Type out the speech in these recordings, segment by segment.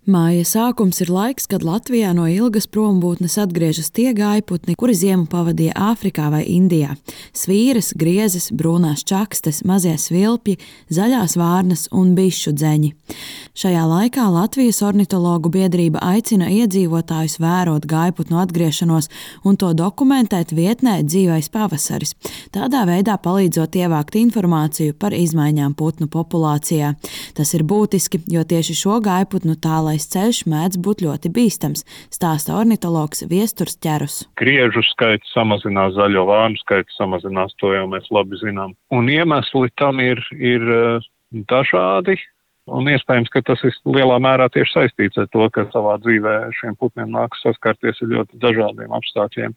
Māja sākums ir laiks, kad Latvijā no ilgas prombūtnes atgriežas tie gājputni, kuri ziemu pavadīja Āfrikā vai Indijā. Svīras, griezes, brūnās čakstes, mazie svilpji, zaļās vārnas un bišu dzeņi. Šajā laikā Latvijas ornitologu biedrība aicina iedzīvotājus vērot gājputnu atgriešanos un to dokumentēt vietnē Dzīvais pavasaris, tādā veidā palīdzot ievākt informāciju par izmaiņām putnu populācijā. Tas ir būtiski, jo tieši šo gājputnu tālais ceļš mēdz būt ļoti bīstams, stāsta ornitologs Viesturs Ķerus. Griežu skaits samazinās, zaļo vārnu skaits samazinās, to jau mēs labi zinām. Un iemesli tam ir dažādi, un iespējams, ka tas ir lielā mērā tieši saistīts ar to, ka savā dzīvē šiem putniem nākas saskarties ar ļoti dažādiem apstākļiem.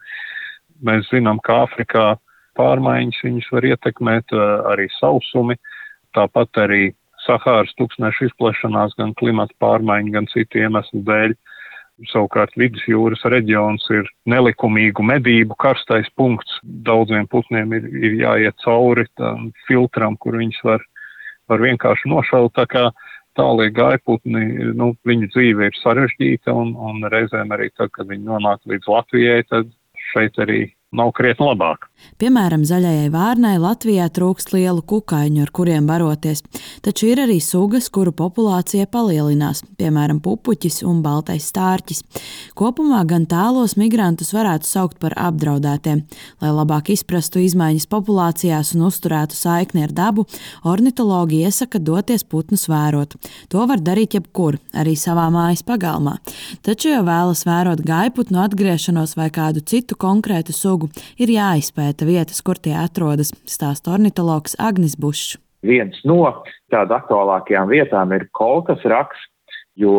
Mēs zinām, ka Āfrikā pārmaiņas viņus var ietekmēt, arī sausumi, tāpat arī Sahāras tūkstnešu izplešanās, gan klimata pārmaiņu, gan citu iemeslu dēļ. Savukārt vidusjūras reģions ir nelikumīgu medību karstais punkts. Daudziem putniem ir jāiet cauri tam filtram, kur viņus var vienkārši nošaut. Tā kā tālie gājputni, viņu dzīve ir sarežģīta un reizēm arī tad, kad viņi nonāk līdz Latvijai, tad šeit arī nav krietni labāk. Piemēram, zaļajai vārnai Latvijā trūkst lielu kukaiņu, ar kuriem baroties, taču ir arī sugas, kuru populācija palielinās, piemēram, pupuķis un baltais stārķis. Kopumā gan tālos migrantus varētu saukt par apdraudētiem. Lai labāk izprastu izmaiņas populācijās un uzturētu saikni ar dabu, ornitologi iesaka doties putnus vērot. To var darīt jebkur, arī savā mājas pagalmā. Taču, ja vēlas vērot gājputnu atgriešanos vai kādu citu konkrētu sugu, ir jāizpēta vietas, kur tie atrodas, stāsta ornitologs Agnis Bušs. Viens no tāda aktuālākajām vietām ir Kolkas raks, jo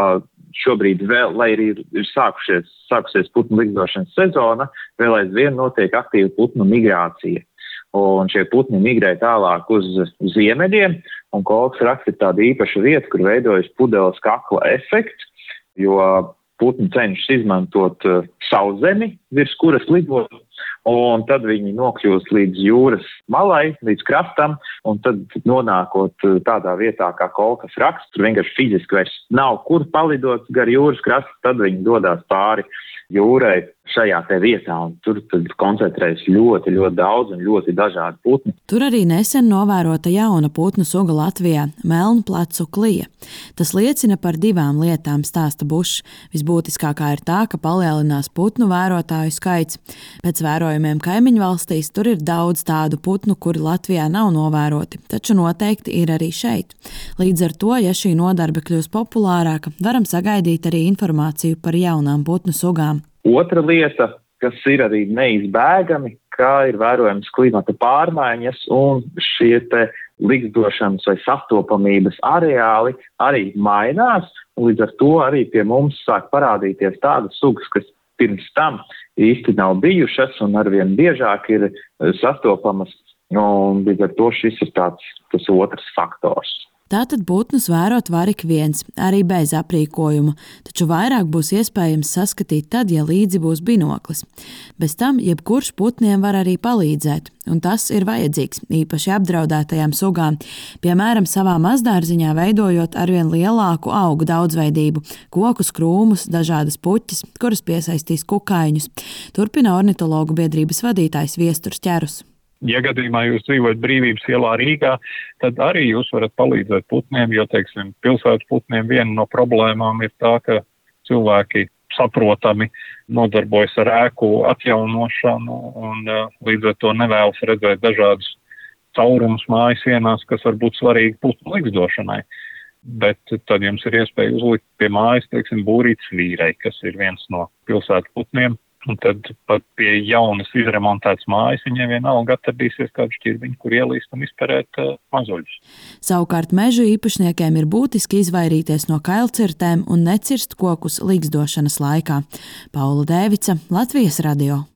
šobrīd vēl, lai arī ir sākusies putnu ligzdošanas sezona, vēl aizvien notiek aktīva putnu migrācija. Un šie putni migrē tālāk uz ziemeļiem, un Kolkas raks ir tāda īpaša vieta, kur veidojas pudeles kakla efekts, jo putni cenšas izmantot sauszemi, virs kuras lidot, un tad viņi nokļūst līdz jūras malai, līdz krastam, un tad nonākot tādā vietā kā Kolkas raks, tur vienkārši fiziski vairs nav kur palidot gar jūras krastu, tad viņi dodās pāri jūrai šajā te vietā, un tur tad koncentrējas ļoti, ļoti daudz un ļoti dažādi putni. Tur arī nesen novērota jauna putnu suga Latvijā – melnplecu klija. Tas liecina par divām lietām, stāsta Bušs. Visbūtiskākā ir tā, ka palielinās putnu vērotāju skaits. Pēc vērojumiem kaimiņu valstīs tur ir daudz tādu putnu, kuri Latvijā nav novēroti, taču noteikti ir arī šeit. Līdz ar to, ja šī nodarbe kļūs populārāka, varam sagaidīt arī informāciju par jaunām putnu sugām. Otra lieta, kas ir arī neizbēgami, kā ir vērojams klimata pārmaiņas un šie te ligzdošanas vai sastopamības areāli arī mainās, un līdz ar to arī pie mums sāk parādīties tādas sugas, kas pirms tam īsti nav bijušas un arvien biežāk ir sastopamas, un līdz ar to šis ir tas otrs faktors. Tātad putnus vērot var ik viens, arī bez aprīkojuma, taču vairāk būs iespējams saskatīt tad, ja līdzi būs binoklis. Bez tam jebkurš putniem var arī palīdzēt, un tas ir vajadzīgs, īpaši apdraudētajām sugām, piemēram, savā mazdārziņā veidojot arvien lielāku augu daudzveidību, kokus, krūmus, dažādas puķes, kuras piesaistīs kukaiņus. Turpina ornitologu biedrības vadītājs Viesturs Ķerus. Ja gadījumā jūs dzīvojat Brīvības ielā Rīgā, tad arī jūs varat palīdzēt putniem, jo, teiksim, pilsētas putniem viena no problēmām ir tā, ka cilvēki saprotami nodarbojas ar ēku atjaunošanu un līdz ar to nevēlas redzēt dažādus caurumus mājas sienās, kas var būt svarīgi putnu ligzdošanai. Bet tad jums ir iespēja uzlikt pie mājas, teiksim, būrīt svīrei, kas ir viens no pilsētas putniem. Un tad pat pie jaunas izremontētas mājas viņiem vienalga atradīsies kādu šķirbiņu, kur ielīst un izperēt mazuļus. Savukārt mežu īpašniekiem ir būtiski izvairīties no kailcirtēm un necirst kokus ligzdošanas laikā. Paula Dēvica, Latvijas radio.